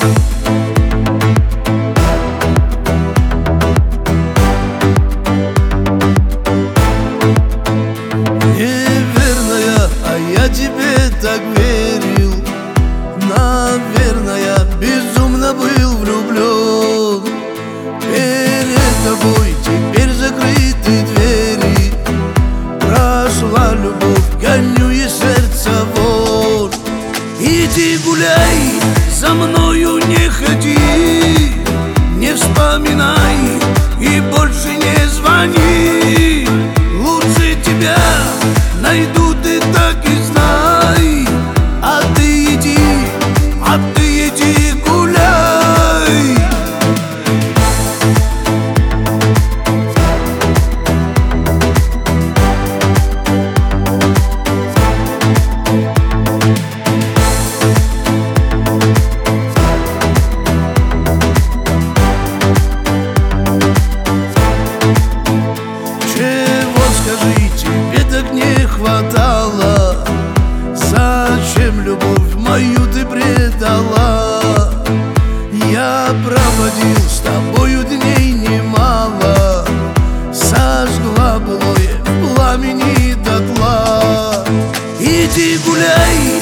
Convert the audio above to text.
Неверная, а я тебе так верил. Наверное, безумно был влюблен. Перед тобой теперь закрыты двери. Прошла любовь, гоню и сердце вон. Иди гуляй, за мною не ходи, не вспоминай и больше не звони. Лучше тебя найду, ты так и знай. А ты иди гуляй. Скажи, тебе так не хватало? Зачем любовь мою ты предала? Я проводил с тобою дней немало, сожгла былое в пламени дотла. Иди гуляй,